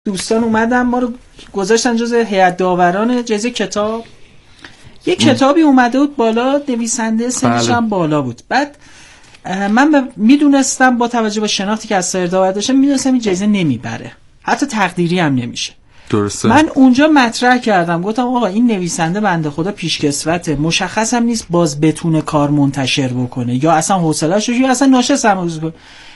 دوستان اومدن ما رو گذاشتن جز هیئت داوران جایزه کتاب. یه کتابی اومده بود بالا، نویسنده سنش هم بالا بود. بعد من میدونستم با توجه به شناختی که از سایر داور داشتم میدونستم این جایزه نمیبره، حتی تقدیری هم نمیشه. درسته. من اونجا مطرح کردم، گفتم آقا این نویسنده بنده خدا پیشکسوته، مشخص هم نیست باز بتونه کار منتشر بکنه یا اصلا حوصله‌اش رو یا اصلا ناشه سرمایه‌گذاری کنه.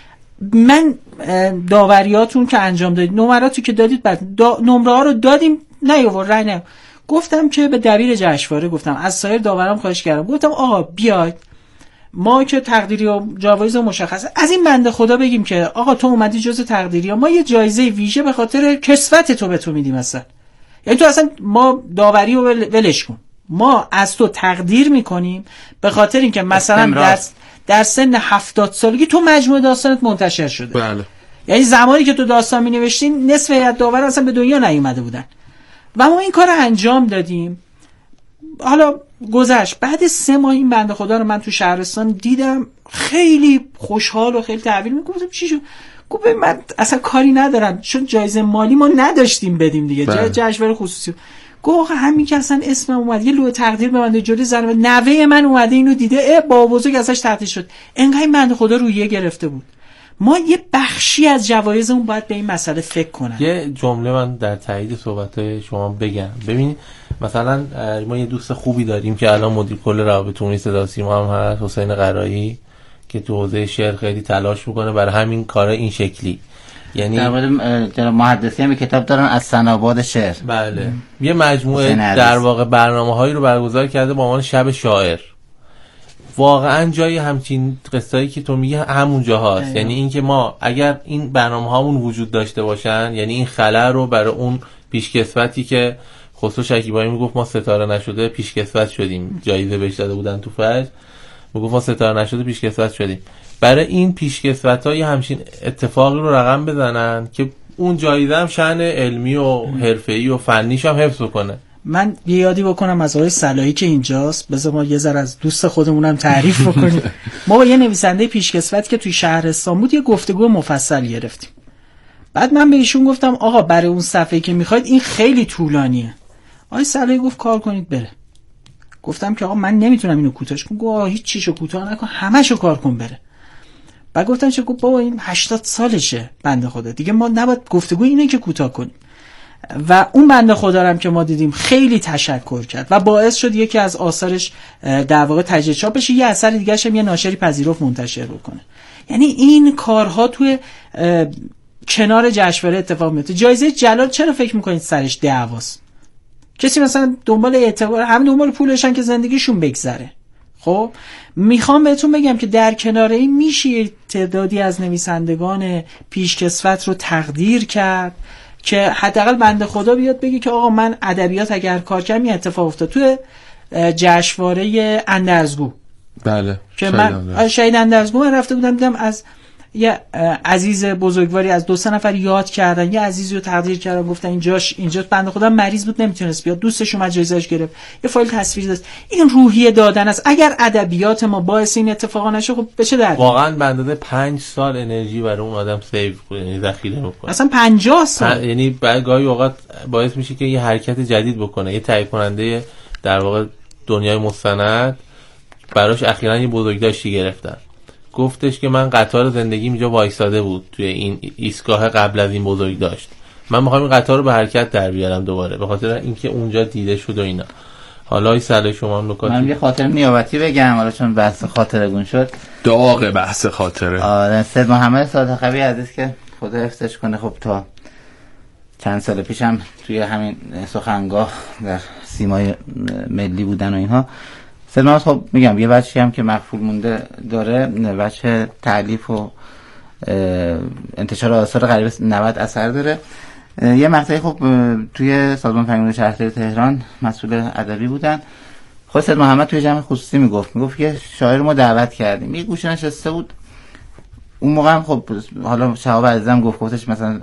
من داوریاتون که انجام دادید، نمراتی که دادید، بعد نمره ها رو دادیم نیاورد رای نه. گفتم که به دبیر جشنواره گفتم، از سایر داورام خواهش کردم، گفتم آقا بیاید ما که تقدیری و جوایز مشخصه از این بنده خدا بگیم که آقا تو اومدی جز تقدیری ها، ما یه جایزه ویژه به خاطر کسوت تو به تو میدیم. مثلا یعنی تو اصلا ما داوری رو ولش کن، ما از تو تقدیر میکنیم به خاطر اینکه مثلا در سن 70 سالگی تو مجموعه داستانت منتشر شده. بله. یعنی زمانی که تو داستان مینوشتین نصف هیئت داور اصلا به دنیا نیومده بودن و ما این کار انجام دادیم. حالا گذشت، بعد 3 ماه این بنده خدا رو من تو شهرستان دیدم، خیلی خوشحال و خیلی تحویل میگفتم چی شد؟ گفت من اصلا کاری ندارم چون جایزه مالی ما نداشتیم بدیم دیگه، جشنواره خصوصی. گفت همین که اصلا اسمم اومد یه لوح تقدیر به من جوری زنم، نوه من اومده اینو دیده، با بزرگ ازش تقدیر شد. انقدر این بنده خدا رویه گرفته بود. ما یه بخشی از جوایزمون باید به این مسئله فکر کنن. یه جمله من در تایید صحبت‌های شما بگم. ببین مثلا ما یه دوست خوبی داریم که الان مدیر کل روابط عمومی صدا سیما هم هست، حسین قرایی، که تو حوزه شعر خیلی تلاش میکنه برای همین کار این شکلی. یعنی در مورد محدثی هم کتاب دارن از سناباد شعر. بله. یه مجموعه در واقع برنامه‌هایی رو برگزار کرده با عنوان شب شاعر. واقعا جای همچین قصه‌ای که تو میگی همون جاهاست. یعنی این که ما اگر این برنامه‌هامون وجود داشته باشن، یعنی این خلأ رو برای اون پیشکسوتی که خسرو شکیبایی میگفت ما ستاره نشده پیشکسوت شدیم، جایزه بهش داده بودن تو فجر، میگفت ما ستاره نشده پیشکسوت شدیم، برای این پیشکسوت‌ها یه همچین اتفاقی رو رقم بزنن که اون جایزه هم شأن علمی و حرفه‌ای و فنیش هم حفظ کنه. من یه یادی بکنم از آقای صلاحی که اینجاست، بذار ما یه ذره از دوست خودمونم تعریف بکنیم. ما با یه نویسنده پیشکسوت که توی شهرستان بود یه گفتگو مفصل گرفتیم. بعد من به ایشون گفتم آقا برای اون صفحه‌ای که میخواید این خیلی طولانیه. آقای صلاحی گفت کار کنید بره. گفتم که آقا من نمیتونم اینو کوتاهش کنم. گفت هیچ چیزو کوتاه نکن، همه‌شو کار کن بره. بعد گفتم چه؟ گفت بابا این 80 سالشه بنده خدا، دیگه ما نباید گفتگو اینه که کوتاه کنیم. و اون بنده خدا رو هم که ما دیدیم خیلی تشکر کرد و باعث شد یکی از آثارش در واقع تجدید چاپ بشه، یه اثر دیگه هم یه ناشری پذیرفت منتشر بکنه. یعنی این کارها توی کنار جشنواره اتفاق میفته. جایزه جلال چرا فکر میکنید سرش دعواست؟ کسی مثلا دنبال اعتبار، همین دنبال پولشن که زندگیشون بگذره. خب میخوام بهتون بگم که در کنار این میشه تعدادی از نویسندگان پیشکسوت رو تقدیر کرد که حداقل بنده خدا بیاد بگه که آقا من ادبیات اگر کار کردم اتفاق افتاد. توی جشنواره اندرزگو، بله، که من شهید اندرزگو من رفته بودم دیدم از یه عزیز بزرگواری از 2-3 نفر یاد کردن، یه عزیزی رو تقدیر کردن، گفتن اینجا بنده خدا مریض بود نمیتونست بیاد، دوستش اومد جایزه‌اش گرفت، یه فایل تصویری داشت. این روحیه دادن است. اگر ادبیات ما باعث این اتفاقا نشه خب به چه دردی؟ واقعا بنده 5 سال انرژی برای اون آدم سیو کنه، یعنی ذخیره بکنه. اصلا 50 سال. یعنی گاهی اوقات باعث میشه که یه حرکت جدید بکنه، یه تهیه کننده در واقع دنیای مستند براش اخیراً یه بزرگداشتی گرفتن. گفتش که من قطار زندگی اینجا وایساده بود توی این ایستگاه قبل از این بزرگ داشت، من میخوام این قطار رو به حرکت در بیارم دوباره به خاطر اینکه اونجا دیده شد و اینا. حالا این سال شما نکات من یه خاطر نیابتی بگم، حالا چون بحث خاطرگون شد، داغ بحث خاطره. آره سید محمد صادقی عزیز که خدا حفظش کنه، خب تا چند سال پیشم توی همین سخنگاه در سیمای ملی بودن و اینها. سید محمد خب میگم یه بچه‌ای هم که مخفول مونده داره، بچه تالیف و انتشار آثار قریب 90 اثر داره. یه مقطعی خب توی سازمان فرهنگی شهرداری تهران مسئول ادبی بودن. خود سید محمد توی جمع خصوصی میگفت یه شاعر ما دعوت کردیم، یه گوشه نشسته بود. اون موقع هم خب حالا شهاب عزیزم گفتش مثلا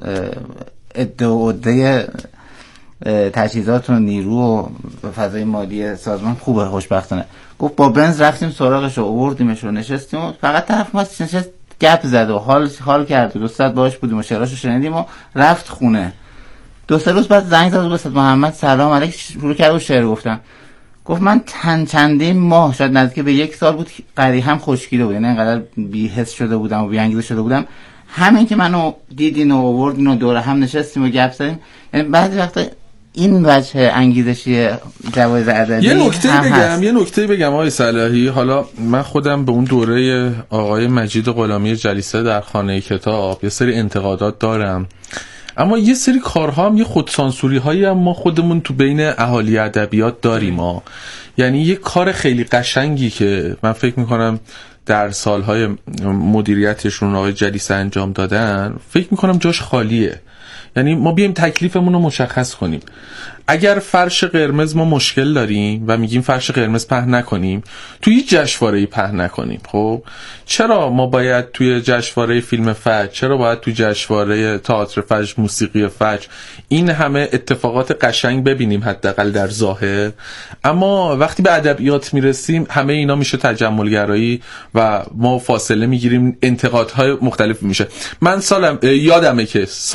عده تجهیزات و نیرو و فضای مالی سازمان خوبه خوشبختانه. گفت با بنز رفتیم سراغش و آوردیمش و نشستیم و فقط طرف ما نشست گپ زد و حال کرد و 2 ساعت باهاش بودیم و شعراشو شنیدیم و رفت خونه. 2-3 روز بعد زنگ زد به استاد محمد سلام علیک، شروع کرد و شعر گفتن. گفت من چندین ماه شاید نزدیک به 1 سال بود قری هم خشکیده بود، یعنی انقدر بی‌حس شده بودم و بی‌انگیزه شده بودم. همین که منو دیدین و آوردین و دور هم نشستیم و گپ زدیم، یعنی بعضی وقتا این وجه انگیزشی جوایز ادبی یه نکته بگم آقای صلاحی. حالا من خودم به اون دوره آقای مجید غلامی جلیسه در خانه کتاب یه سری انتقادات دارم، اما یه سری کارها هم یه خودسانسوری هایی هم ما خودمون تو بین اهالی ادبیات داریم ها. یعنی یه کار خیلی قشنگی که من فکر میکنم در سالهای مدیریتشون آقای جلیسه انجام دادن، فکر میکنم جاش خالیه. یعنی ما بیایم تکلیفمون رو مشخص کنیم. اگر فرش قرمز ما مشکل داریم و میگیم فرش قرمز پهن نکنیم، توی جشنواره‌ای پهن نکنیم، خب چرا ما باید توی جشنواره فیلم فجر، چرا باید توی جشنواره تئاتر فجر، موسیقی فجر این همه اتفاقات قشنگ ببینیم حداقل در ظاهر، اما وقتی به ادبیات میرسیم همه اینا میشه تجملگرایی و ما فاصله میگیریم، انتقادهای مختلف میشه. من یادمه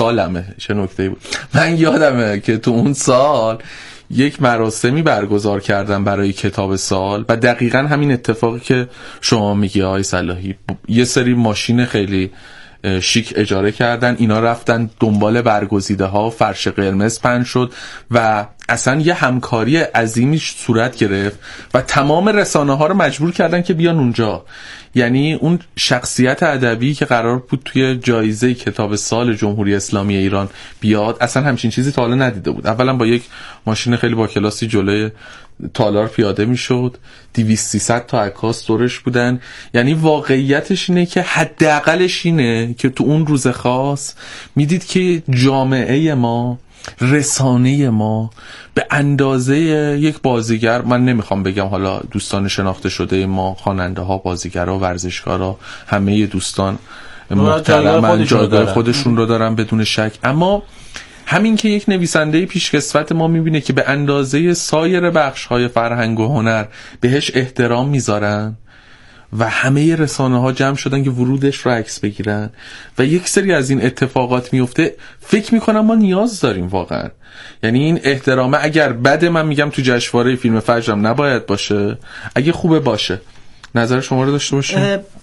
چه نکته بود، من یادمه که تو اون سال یک مراسمی برگزار کردم برای کتاب سال و دقیقاً همین اتفاقی که شما میگی آقای صلاحی، یه سری ماشین خیلی شیک اجاره کردن، اینا رفتن دنبال برگزیده ها، فرش قرمز پهن شد و اصلا یه همکاری عظیمی صورت گرفت و تمام رسانه ها رو مجبور کردن که بیان اونجا. یعنی اون شخصیت ادبی که قرار بود توی جایزه کتاب سال جمهوری اسلامی ایران بیاد، اصلا همچین چیزی تا حالا ندیده بود. اولا با یک ماشین خیلی با کلاسی جلوی تالار پیاده میشد، 200-300 تا عکاس دورش بودن. یعنی واقعیتش اینه که حداقلش اینه که تو اون روز خاص میدید که جامعه ما، رسانه ما به اندازه یک بازیگر، من نمیخوام بگم حالا دوستان شناخته شده ما، خواننده ها، بازیگرها، ورزشکارا، همه دوستان محترمن، جایگاه خودشون رو دارن بدون شک، اما همین که یک نویسنده پیشکسوت ما میبینه که به اندازه سایر بخش‌های فرهنگ و هنر بهش احترام میذارن و همه رسانه ها جمع شدن که ورودش رو عکس بگیرن و یک سری از این اتفاقات میفته، فکر میکنم ما نیاز داریم واقعا. یعنی این احترامه، اگر بده من میگم تو جشنواره فیلم فجرم نباید باشه، اگه خوبه باشه. نظر شما رو داشته باشیم.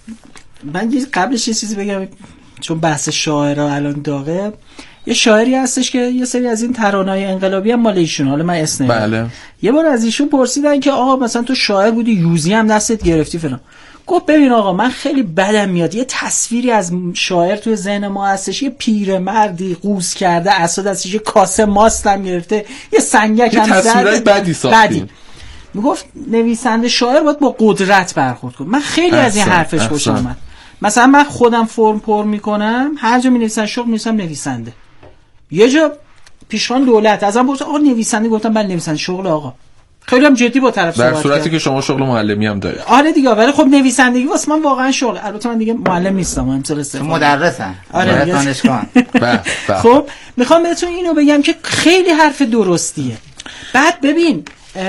من قبلش یه چیزی بگم، چون بحث شاعرها الان داغه. یه شاعری هستش که یه سری از این ترانه‌های انقلابی هم مال ایشون، حالا من اسم بله. یه بار از ایشون پرسیدن که آقا مثلا تو شاعر بودی، یوزی هم دستت گرفتی فلان. گفت ببین آقا من خیلی بدم میاد یه تصویری از شاعر توی ذهن ما هستش، یه پیرمردی قوز کرده، اسد دستش یه کاسه ماست هم گرفته، یه سنگک هم زده، تصویرای بدی ساختین. میگفت نویسنده شاعر باید با قدرت برخورد کنه. من خیلی از این حرفش خوشم اومد. مثلا من خودم فرم پر میکنم، هر جا می‌نویسن شغل می‌نویسم نویسنده. یه جا پیشوان دولت ازم پرسید آقا نویسنده، گفتم من نویسنده شغل آقا. خیلی هم جدی با طرف صحبت در صورتی که شما شغل معلمی هم دارید. آره دیگه، ولی خب نویسندگی واسه من واقعا شغل. البته من دیگه معلم نیستم، امسال استفاده مدرسم. آره دانشگاه. خب میخوام بهتون اینو بگم که خیلی حرف درستیه. بعد ببین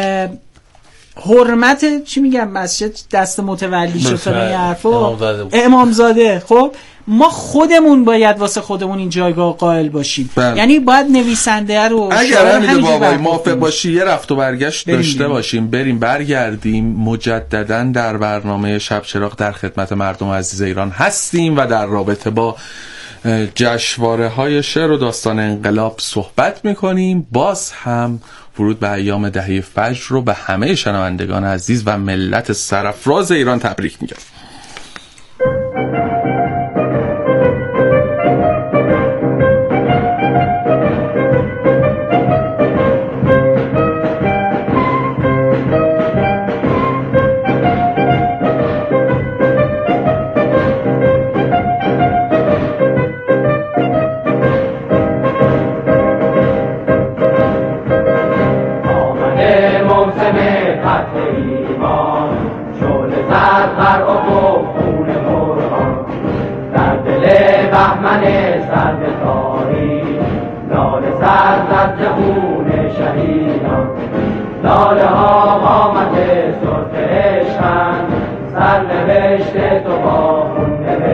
حرمت چی میگم، مسجد دست متولی شد فلان حرفا، امامزاده. خب ما خودمون باید واسه خودمون این جایگاه قائل باشیم. یعنی باید نویسنده رو، اگر حمید بابایی موافق باشی یه رفت و برگشت داشته باشیم، بریم برگردیم مجددا در برنامه شب چراغ در خدمت مردم عزیز ایران هستیم و در رابطه با جشنواره های شعر و داستان انقلاب صحبت میکنیم. باز هم ورود به ایام دهه فجر رو به همه شنوندگان عزیز و ملت سرافراز ایران تبریک میگم.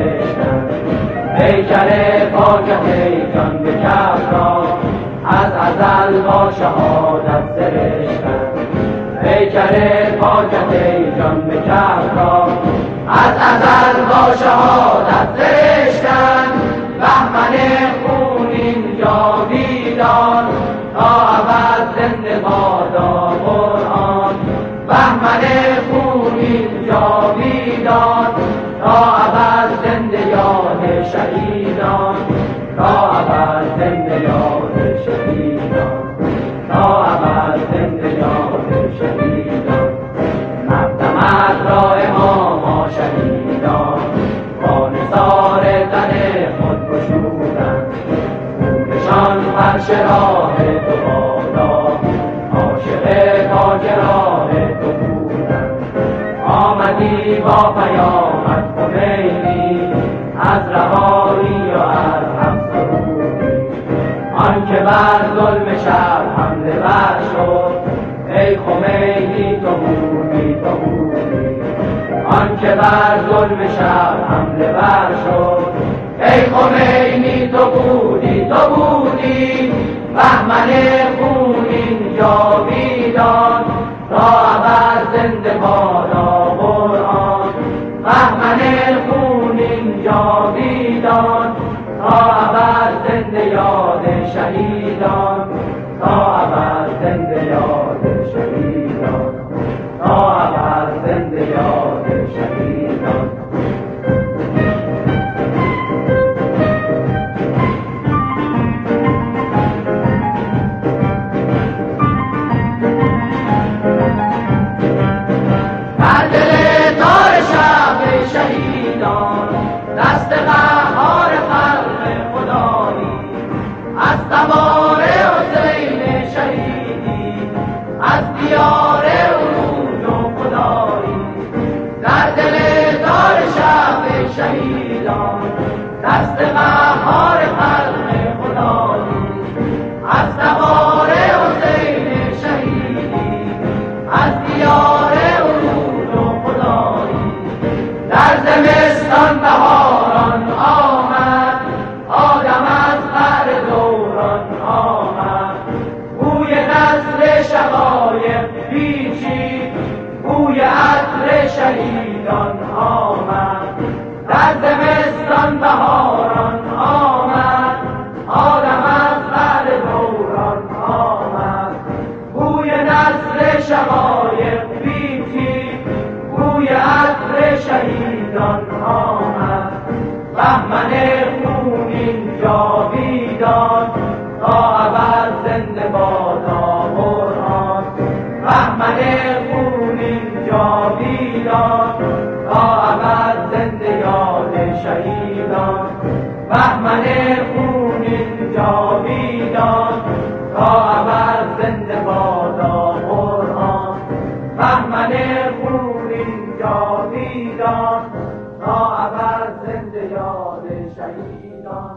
از ازل با شهادت سرشتن پیکر پاکت ای جان به کفرا از ازل با شهادت سرشتن بهمن خونین جاویدان تا ابد زنده بادا قرآن بهمن خونین جاویدان تا ابد زنده یاد شهیدان تا ابد زنده یاد شهیدان تا ابد زنده یاد شهیدان مقدمت را امام شهیدان با نثار تن خود گشودند خونشان فرش راه تو بادا عاشق تاج راه تو بودند آمدی با پیامت خمینی از رهایی و از حق سرودی آن که بر ظلم شب حمله ور شد ای خمینی تو بودی تو بودی آن که بر ظلم شب حمله ور شد ای خمینی تو بودی تو بودی بهمن خونین جاویدان تا ابد زنده بادا قرآن بهمن خونین جاویدان تا ابد زنده یاد شهیدان تا ابد زنده یاد شهیدان تا ابد زنده یاد شهیدان در دل تار شب شهیدان دست قهار خلق خدایی از تبار حسین شهیدی از دیار عروج و خدایی در دل تار شب شهیدان دست قهار خلق خدایی از تبار حسین شهیدی از دیار عروج و خدایی در زمستان بهاران آمد آدم از قعر دوران آمد بوی نسل شقایق پیچید بوی عطر شهیدان آمد در زمستان بهاران آمد آدم از قعر دوران آمد بوی نسل شقایق پیچید بوی عطر شهیدان آمد بهمن خونین جاویدان تا ابد زنده بادا قرآن بهمن خونین جاویدان تا ابد زنده یاد شهیدان بهمن خونین جاویدان تا ابد زنده بادا قرآن بهمن خونین جاویدان تا ابد زنده یاد شهیدان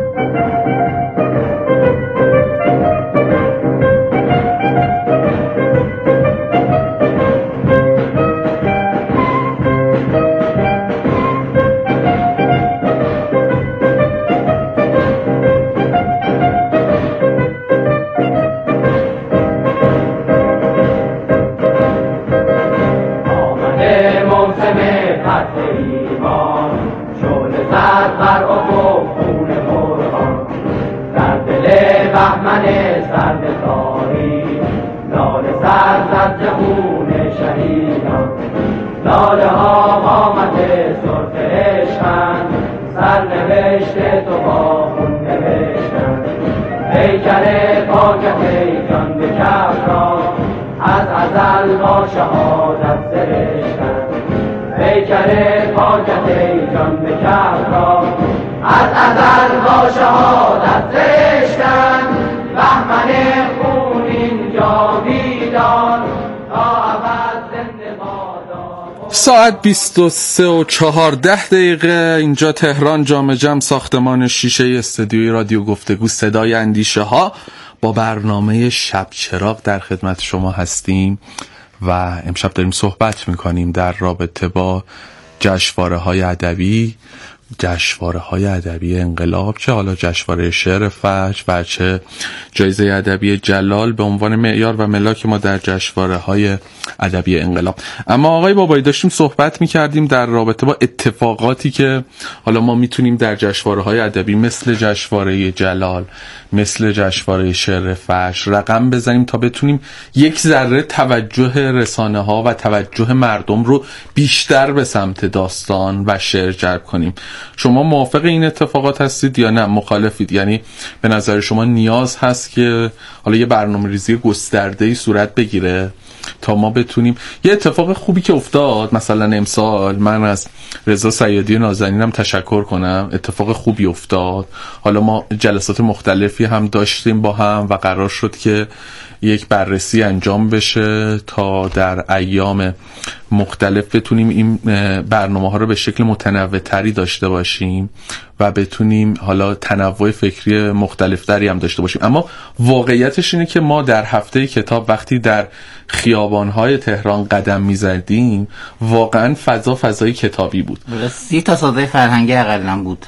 آمده موسم فتح ایمان شعله زد بر افق خون قرآن در دل بهمن سرد تاریک لاله سر زد ز خون شهیدان لاله ها قامت سرخ عشقند سرنوشت تو با خون نوشتند پیکر پاکت ای جان به کفرا از ازل با شهادت سرشتند پیکر پاکت ای جان به کفرا از ازل با شهادت سرشتند بهمن خونین جاویدان تا ابد زنده بادا ساعت 23:14 اینجا تهران جام جم ساختمان شیشه استودیوی رادیو گفتگو صدای اندیشه ها با برنامه شب چراغ در خدمت شما هستیم و امشب داریم صحبت میکنیم در رابطه با جشنواره‌های ادبی جشنواره‌های ادبی انقلاب، چه حالا جشنواره شعر فجر و چه جایزه ادبی جلال به عنوان معیار و ملاک ما در جشنواره‌های ادبی انقلاب. اما آقای بابایی داشتیم صحبت می‌کردیم در رابطه با اتفاقاتی که حالا ما میتونیم در جشنواره‌های ادبی مثل جشنواره جلال، مثل جشنواره شعر فجر رقم بزنیم تا بتونیم یک ذره توجه رسانه‌ها و توجه مردم رو بیشتر به سمت داستان و شعر جلب کنیم. شما موافق این اتفاقات هستید یا نه مخالفید؟ یعنی به نظر شما نیاز هست که حالا یه برنامه‌ریزی گسترده‌ای صورت بگیره تا ما بتونیم. یه اتفاق خوبی که افتاد مثلا امسال، من از رضا صیادی نازنینم تشکر کنم، اتفاق خوبی افتاد. حالا ما جلسات مختلفی هم داشتیم با هم و قرار شد که یک بررسی انجام بشه تا در ایام مختلف بتونیم این برنامه ها رو به شکل متنوع تری داشته باشیم و بتونیم حالا تنوع فکری مختلف تری هم داشته باشیم. اما واقعیتش اینه که ما در هفته کتاب وقتی در خیابان‌های تهران قدم می‌زدیم واقعا فضای کتابی بود. 30 تا سازه فرهنگی اقلاً بود.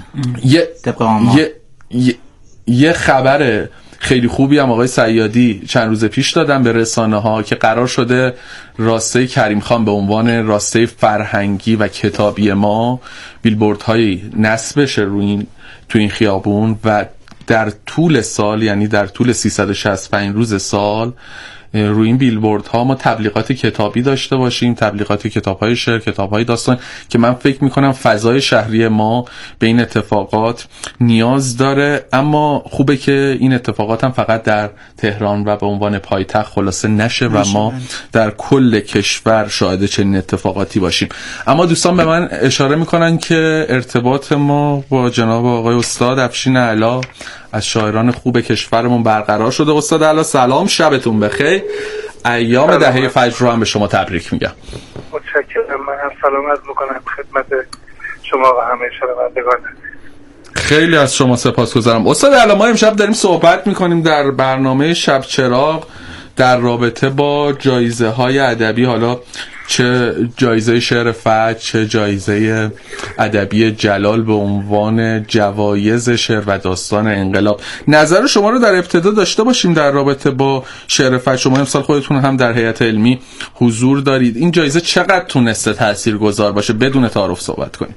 یه خبر خیلی خوبی هم آقای صیادی چند روز پیش دادن به رسانه‌ها که قرار شده راسته کریم خان به عنوان راسته فرهنگی و کتابی ما بیلبوردهای نصب بشه تو این خیابون و در طول سال، یعنی در طول 365 روز سال روی این بیلبوردها ما تبلیغات کتابی داشته باشیم، تبلیغات کتاب‌های شعر، کتاب‌های داستان، که من فکر می‌کنم فضای شهری ما به این اتفاقات نیاز داره. اما خوبه که این اتفاقات هم فقط در تهران و به عنوان پایتخت خلاصه نشه و ما در کل کشور شاهد چنین اتفاقاتی باشیم. اما دوستان به من اشاره می‌کنن که ارتباط ما با جناب آقای استاد افشین اعلی از شاعران خوب کشورمون برقرار شده. استاد اعلی سلام، شبتون بخیر. ایام دهه فجر رو هم به شما تبریک میگم. متشکرم. من هم سلام عرض میکنم خدمت شما و همه شنوندگان. خیلی از شما سپاسگزارم. استاد اعلی ما امشب داریم صحبت میکنیم در برنامه شب چراغ در رابطه با جایزه های ادبی، حالا چه جایزه شعر فجر چه جایزه ادبی جلال به عنوان جوایز شعر و داستان انقلاب. نظر شما رو در ابتدا داشته باشیم در رابطه با شعر فجر. شما امسال خودتون هم در هیئت علمی حضور دارید. این جایزه چقدر تونسته تاثیرگذار باشه؟ بدون تعارف صحبت کنیم.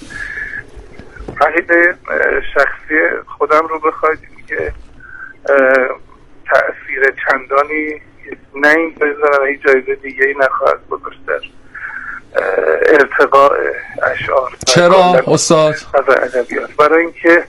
عقیده شخصی خودم رو بخواید که تأثیر چندانی نه این جایزه و این جایزه دیگه ای نخواهد گذاشت در ارتقاء اشعار. چرا استاد؟ از ادبیات. برای اینکه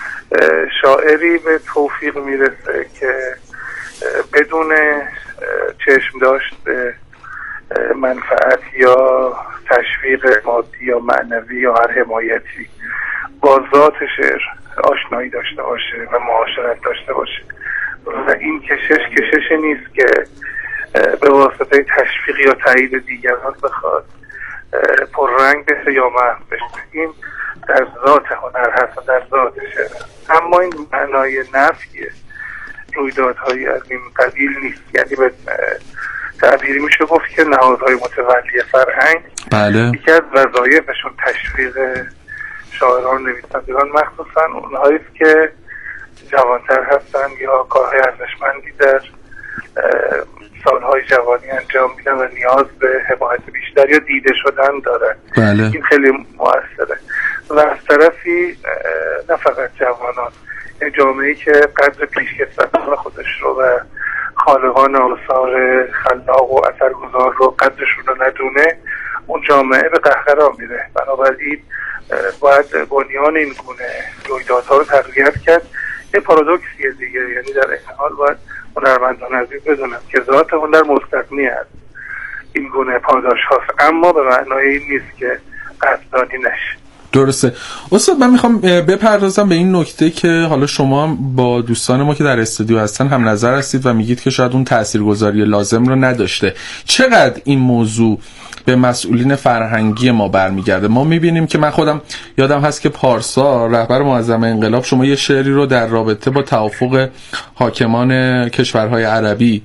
شاعری به توفیق میرسه که بدون چشم داشت به منفعت یا تشویق مادی یا معنوی یا هر حمایتی با ذات شعر آشنایی داشته باشه و معاشرت داشته باشه. و این کشش نیست که به واسطه تشویق یا تایید دیگران بخواد پررنگ بشه یا محو بشه. این در ذات هنر هست و در ذات شعر. اما این معنای نفی رویدادهایی از این قبیل نیست. یعنی به تعبیری میشه گفت که نهادهای متولی فرهنگ یکی از وظایفشون تشویق شاعران نویسندگان مخصوصا اونهایی که جوانتر هستن یا کارهای ارزشمندی در سالهای جوانی انجام میدن و نیاز به حمایت بیشتر یا دیده شدن دارن. این خیلی موثره. و از طرفی نه فقط جوانان، جامعه‌ای که قدر پیشکسوتان خودش رو و خالقان آثار خلاق و اثرگذار رو قدرشون رو ندونه، اون جامعه به قهقرا میره. بنابراین باید بنیان این گونه رویدادها رو تقویت کرد. یه پارادوکسیه دیگه، یعنی در این حال باید هنرمندان عزیز بدونن که ذات هنر مستثنی است این گونه پاداش هاست، اما به معنای این نیست که قدردانی نشه. درسته. استاد من میخوام بپردازم به این نکته که حالا شما هم با دوستان ما که در استودیو هستن هم نظر هستید و میگید که شاید اون تاثیرگذاری لازم رو نداشته. چقدر این موضوع به مسئولین فرهنگی ما برمیگرده؟ ما میبینیم که من خودم یادم هست که پارسا رهبر معظم انقلاب شما یه شعری رو در رابطه با توافق حاکمان کشورهای عربی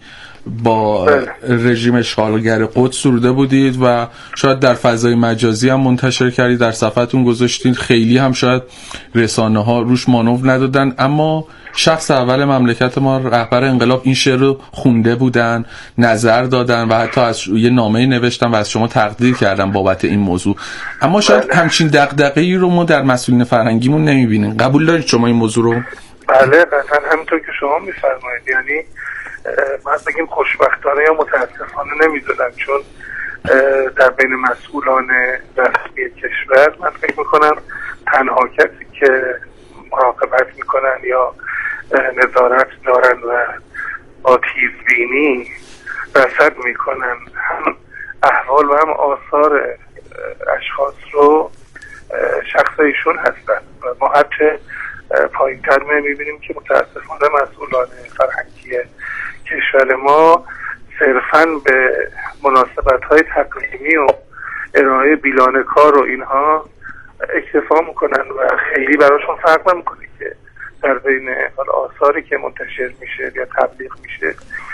با رژیم اشغالگر قدس سروده بودید و شاید در فضای مجازی هم منتشر کردید، در صفحتون گذاشتید، خیلی هم شاید رسانه ها روش مانور ندادن، اما شخص اول مملکت ما رهبر انقلاب این شعر رو خونده بودن، نظر دادن و حتی از یه نامه نوشتن و از شما تقدیر کردن بابت این موضوع. اما شاید همچین دغدغه‌ای رو ما در مسئولین فرهنگیمون نمی‌بینیم. قبول دارید شما این موضوع رو؟ بله قطعا همونطور که شما می‌فرمایید. یعنی باید بگیم خوشبختانه یا متاسفانه نمی‌دونم، چون در بین مسئولان رسمی کشور من فکر می‌کنم تنها کسی که مراقبت می‌کنن یا نظارت دارن و با تیزبینی رصد میکنن هم احوال و هم آثار اشخاص رو شخص ایشون هستن و ما هرچه پایین تر میبینیم که متاسفانه مسئولان فرهنگی کشور ما صرفاً به مناسبت های تقدیمی و ارائه بیلان کار و اینها اکتفا میکنن و خیلی براشون فرق نمیکنه که در بین آثاری که منتشر میشه یا تبلیغ میشه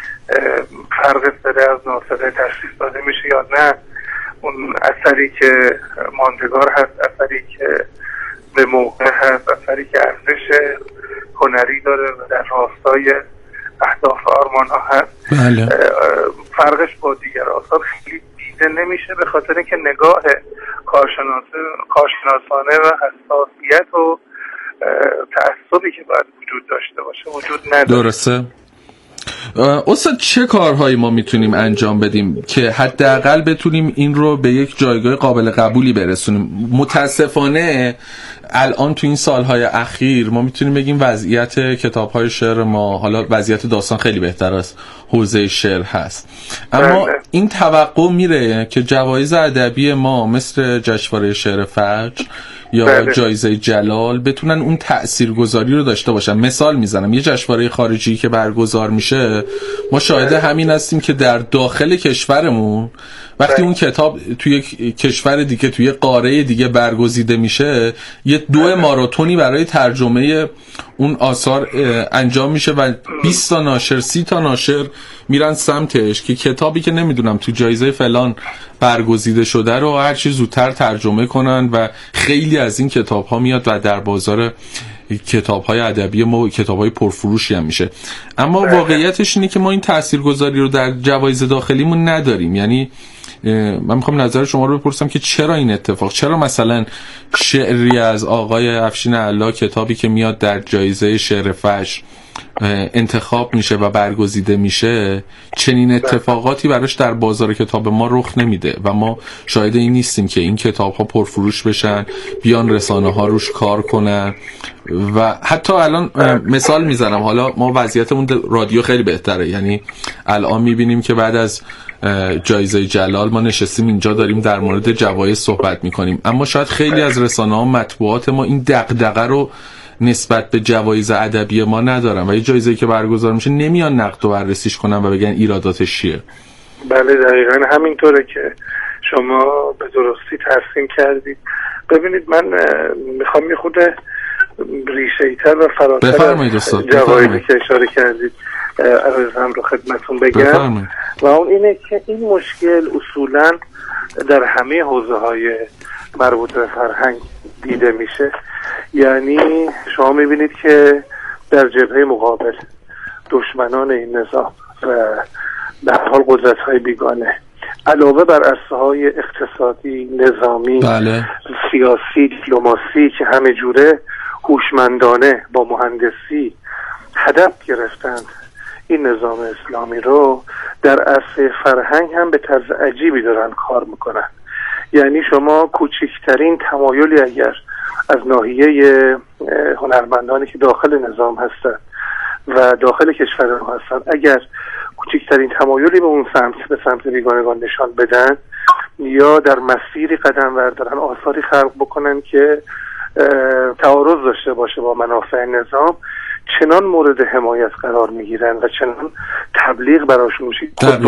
فرق سره از ناسره تشخیص داده میشه یا نه، اون اثری که ماندگار هست، اثری که به موقع هست، اثری که ارزش هنری داره و در راستای اهداف آرمان ها هست. بله. فرقش با دیگر آثار خیلی دیده نمیشه به خاطر که نگاه کارشناسانه و حساسیت و تعصبی که باید وجود داشته باشه وجود نداره. درسته. استاد چه کارهایی ما میتونیم انجام بدیم که حداقل بتونیم این رو به یک جایگاه قابل قبولی برسونیم؟ متاسفانه الان تو این سالهای اخیر ما میتونیم بگیم وضعیت کتاب‌های شعر ما، حالا وضعیت داستان خیلی بهتر از حوزه شعر هست، اما این توقع میره که جوایز ادبی ما مثل جشنواره شعر فجر یا جایزه جلال بتونن اون تاثیرگذاری رو داشته باشن. مثال میزنم، یه جشنواره خارجی که برگزار میشه ما شاهد همین هستیم که در داخل کشورمون وقتی اون کتاب توی یک کشور دیگه توی قاره دیگه برگزیده میشه یه 2 ماراتونی برای ترجمه اون آثار انجام میشه و 20 تا ناشر 30 تا ناشر میرن سمتش که کتابی که نمیدونم تو جایزه فلان برگزیده شده رو هر چی زودتر ترجمه کنن و خیلی از این کتاب ها میاد و در بازار کتاب های ادبی ما کتاب های پرفروشی هم میشه. اما واقعیتش اینه که ما این تاثیرگذاری رو در جوایز داخلیمون نداریم. یعنی من میخوام نظر شما رو بپرسم که چرا این اتفاق، چرا مثلا شعری از آقای افشین علا کتابی که میاد در جایزه شعر فجر انتخاب میشه و برگزیده میشه چنین اتفاقاتی براش در بازار کتاب ما رخ نمیده و ما شاهد این نیستیم که این کتاب ها پرفروش بشن، بیان رسانه ها روش کار کنن. و حتی الان مثال میزنم، حالا ما وضعیتمون رادیو خیلی بهتره، یعنی الان میبینیم که بعد از جایزه جلال ما نشستیم اینجا داریم در مورد جوایز صحبت میکنیم، اما شاید خیلی از رسانه ها مطبوعات ما این دغدغه رو نسبت به جوایز ادبی ما ندارن و یه جایزه‌ای که برگزار میشه نمیان نقد و بررسیش کنن و بگن ایراداتش چیه. بله دقیقاً همینطوره که شما به درستی ترسیم کردید. ببینید من میخوام یه خود ریشه‌ای‌تر و فراتر جوایزی که اشاره کردید عرضم رو خدمتون بگم و اون اینه که این مشکل اصولاً در همه حوزه‌های مربوط به فرهنگ دیده میشه. یعنی شما میبینید که در جبهه مقابل دشمنان این نظام و در حال قدرت‌های بیگانه علاوه بر عرصه‌های اقتصادی، نظامی، سیاسی، دیپلماسی که همه جوره هوشمندانه با مهندسی هدف گرفتند این نظام اسلامی رو، در عرصه فرهنگ هم به طرز عجیبی دارن کار میکنن. یعنی شما کوچکترین تمایلی اگر از ناحیه هنرمندانی که داخل نظام هستن و داخل کشور ما هستن اگر کوچکترین تمایلی به اون سمت بیگانگان نشان بدن یا در مسیری قدم بردارن، آثاری خلق بکنن که تعارض داشته باشه با منافع نظام، چنان مورد حمایت قرار میگیرن و چنان تبلیغ براشون میشه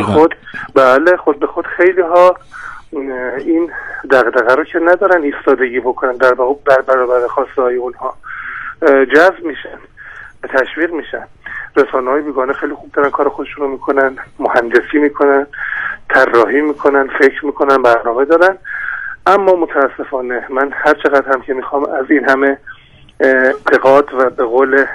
خود به خود خیلی ها این دغدغه رو که ندارن ایستادگی بکنن در برابر خواسته های اونها جذب میشن، تشویق میشن رسانه‌های بیگانه خیلی خوب دارن کار خودشون رو میکنن، مهندسی میکنن، طراحی میکنن، فکر میکنن، برنامه دارن. اما متاسفانه من هر چقدر هم که میخوام از این همه انتقاد و به قول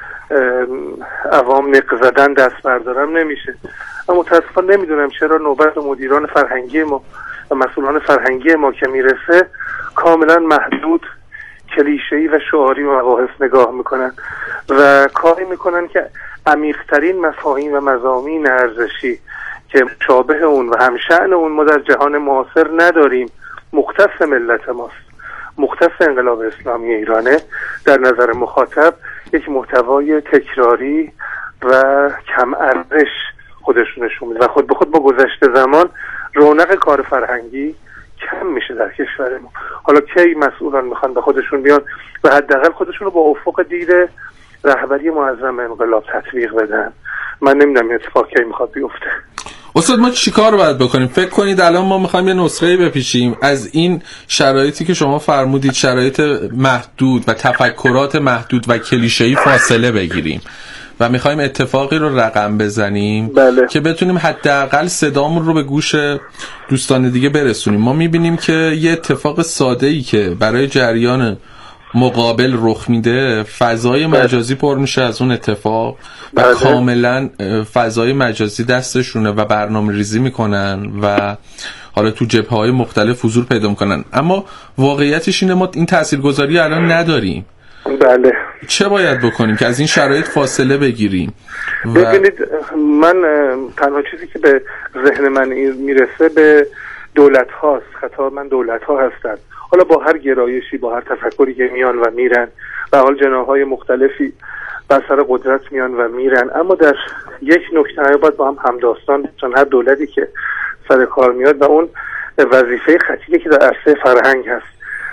عوام نق زدن دست بردارم نمیشه. اما متاسفانه نمیدونم چرا نوبت مدیران فرهنگی ما و مسئولان فرهنگی ما که میرسه کاملا محدود، کلیشه‌ای و شعاری و مباحث نگاه میکنن و کاری میکنن که عمیق‌ترین مفاهیم و مضامین ارزشی که مشابه اون و همشأن اون ما در جهان معاصر نداریم، مختص ملت ماست، مختص انقلاب اسلامی ایرانه، در نظر مخاطب یک محتوای تکراری و کم ارزش خودش نشون میده و خود به خود با گذشت زمان رونق کار فرهنگی کم میشه در کشور ما. حالا کی مسئولان میخوان به خودشون بیان و حداقل خودشون رو با افق دید رهبری معظم انقلاب تطبیق بدن؟ من نمیدونم این اتفاق کی میخواد بیفته. استاد ما چیکار باید بکنیم؟ فکر کنید الان ما میخوایم یه نسخه‌ای بپیچیم از این شرایطی که شما فرمودید، شرایط محدود و تفکرات محدود و کلیشه‌ای فاصله بگیریم و میخوایم اتفاقی رو رقم بزنیم که بتونیم حداقل صدامون رو به گوش دوستان دیگه برسونیم. ما میبینیم که یه اتفاق ساده‌ای که برای جریان مقابل رخ میده، فضای مجازی پر میشه از اون اتفاق و کاملا فضای مجازی دستشونه و برنامه ریزی میکنن و حالا تو جبهه‌های مختلف حضور پیدا میکنن. اما واقعیتش اینه ما این تاثیرگذاری الان نداریم. بله. چه باید بکنیم که از این شرایط فاصله بگیریم؟ ببینید من تنها چیزی که به ذهن من میرسه به دولت هاست. خطاب من دولت ها هستن، حالا با هر گرایشی، با هر تفکری که میان و میرن و حال جناح‌های مختلفی بر سر قدرت میان و میرن، اما در یک نکته باید با هم همداستان، چون هر دولتی که سر کار میاد و اون وظیفه خطیری که در عرصه فرهنگ هست،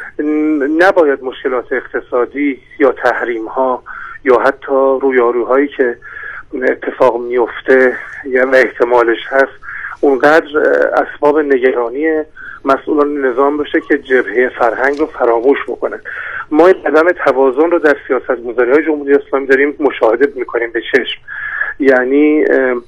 نباید مشکلات اقتصادی یا تحریم ها یا حتی رویاروهایی که اتفاق میفته یا احتمالش هست اونقدر اسباب نگرانی مسئولان نظام بشه که جبهه فرهنگ رو فراموش بکنن. ما این عدم توازن رو در سیاست‌گذاری‌های جمهوری اسلامی داریم مشاهده می‌کنیم به چشم. یعنی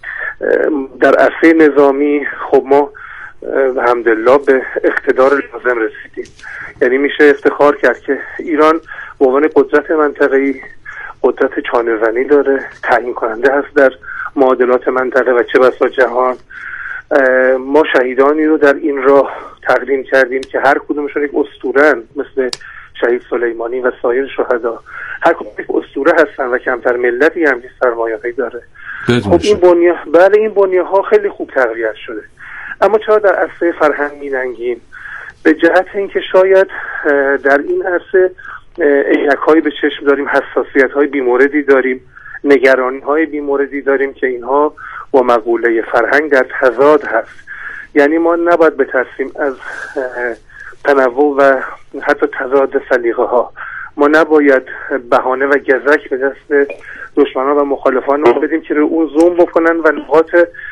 در عرصه نظامی خب ما الحمدلله به اقتدار لازم رسیدیم. یعنی میشه افتخار کرد که ایران به عنوان قدرت منطقه‌ای قدرت چانه‌زنی داره، تعیین کننده هست در معادلات منطقه و چه بسا جهان. ما شهیدانی رو در این راه تقدیم کردیم که هر کدومشون یک اسطوره‌اند، مثل شهید سلیمانی و سایر شهدا. هر کدوم یک اسطوره هستن و کمتر ملتی هم سرمایه‌ای داره. خب این بنیه‌ها خیلی خوب تقویت شده، اما چرا در عرصه فرهنگ می‌ننگیم؟ به جهت اینکه شاید در این عرصه عینک‌هایی به چشم داریم، حساسیت‌های بی‌موردی داریم، نگرانی‌های بی‌موردی داریم که اینها با مقوله فرهنگ در تضاد هست. یعنی ما نباید بترسیم از تنوع و حتی تضاد سلیقه‌ها. ما نباید بهانه و گزک به دست دشمنان و مخالفان رو بدیم که رو اون زوم بکنن و نقاط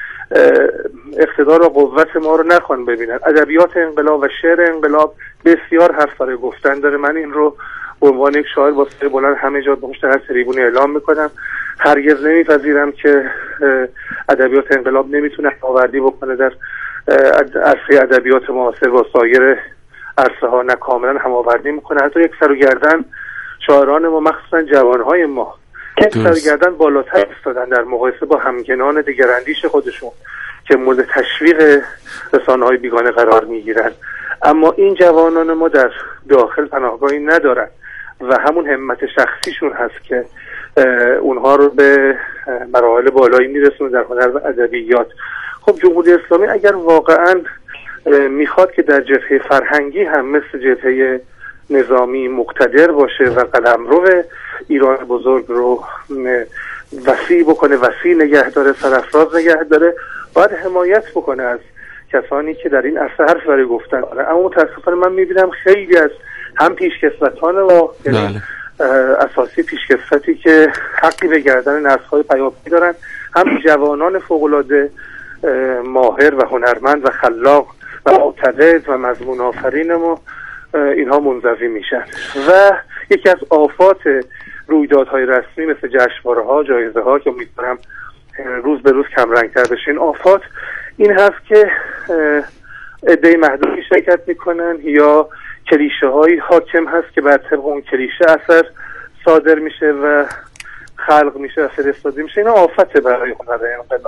اقتدار و قوت ما رو نخوان ببینن. ادبیات انقلاب و شعر انقلاب بسیار حرف برای گفتن داره. من این رو به عنوان یک شاعر با صدای بلند همه جا به پشت هر تریبون اعلام میکنم. هرگز نمیپذیرم که ادبیات انقلاب نمیتونه هماوردی بکنه در عرصه ادبیات معاصر با سایر عرصه ها، نه کاملا هماوردی میکنه. حتی یک سر و گردن شاعران ما، مخصوصا جوانهای ما، که سر و گردن بالاتر ایستادن در مقایسه با همگنان دگراندیش خودشون که مورد تشویق رسانه‌های بیگانه قرار میگیرن. اما این جوانان ما در داخل پناهگاهی ندارن و همون همت شخصیشون هست که اونها رو به مراحل بالایی میرسونه در هنر و ادبیات. خب جمهوری اسلامی اگر واقعا میخواد که در جبهه فرهنگی هم مثل جبهه نظامی مقتدر باشه و قلمرو ایران بزرگ رو وسیع بکنه، وسیع نگه داره، سرافراز نگه داره، باید حمایت بکنه از کسانی که در این عرصه حرف برای گفتن داره. اما متاسفانه من میبینم خیلی از هم پیشکسوتان ما، یعنی اساسی پیشکسوتی که حقی به گردن نسل‌های پیاپی دارن، هم جوانان فوق‌العاده ماهر و هنرمند و خلاق و معتقد و مضمون آفرین ما، اینها منزوی میشن. و یکی از آفات رویدادهای رسمی مثل جشنواره‌ها، جایزه‌ها که امیدوارم روز به روز کمرنگ‌تر بشه. این آفات این هست که عده محدودی شرکت میکنن یا کلیشه‌هایی حاکم هست که بر طبق اون کلیشه اثر صادر میشه و خلق میشه و فرستاده میشه. اینا آفته برای هنر انقلاب.